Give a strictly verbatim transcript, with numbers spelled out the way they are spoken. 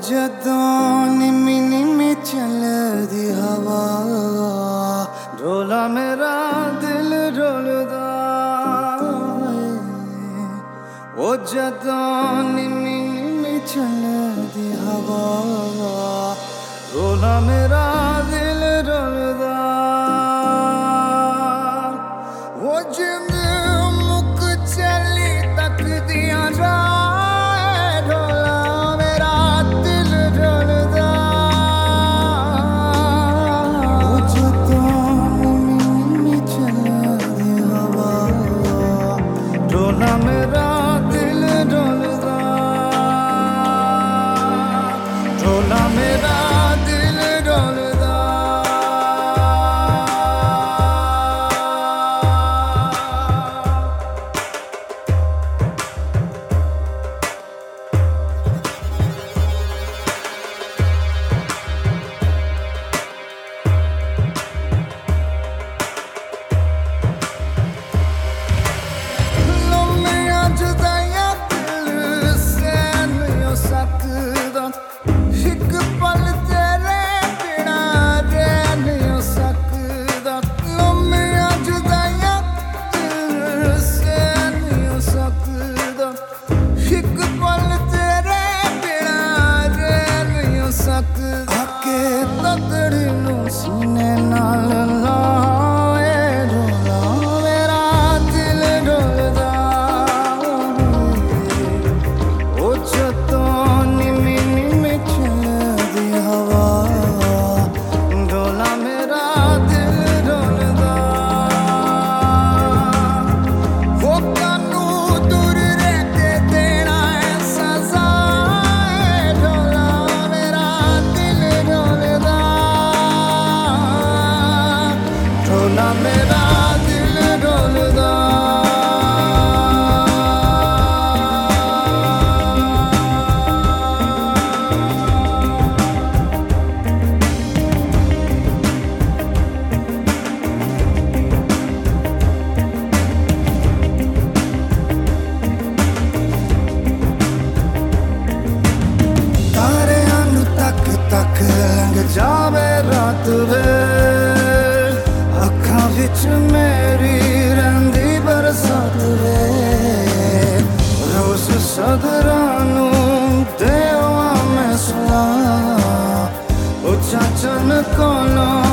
जदों निमी निमी चलदी हवा डोला मेरा दिल डोलदा ओ जदों निमी निमी चलदी हवा डोला मेरा दिल डोलदा ओ जिंद मुक चली तकदियां मेरा दिल डोलदा डोला मेरा दिल डोलदा आके तकड़ी नू सीने नाल लाए डोला मेरा दिल डोलदा ओ जदों निमी निमी चलदी हवा डोला मेरा दिल डोलदा वो कानू दूर रह के देना है सजा डोला मेरा दिल डोलदा तारियां नू तक तक लंघ जावे रात वे अखां विच मेरी रंदी बरसात वे रोज़ सदरां नू देवां मैं सलाह ओ चाचन कोलों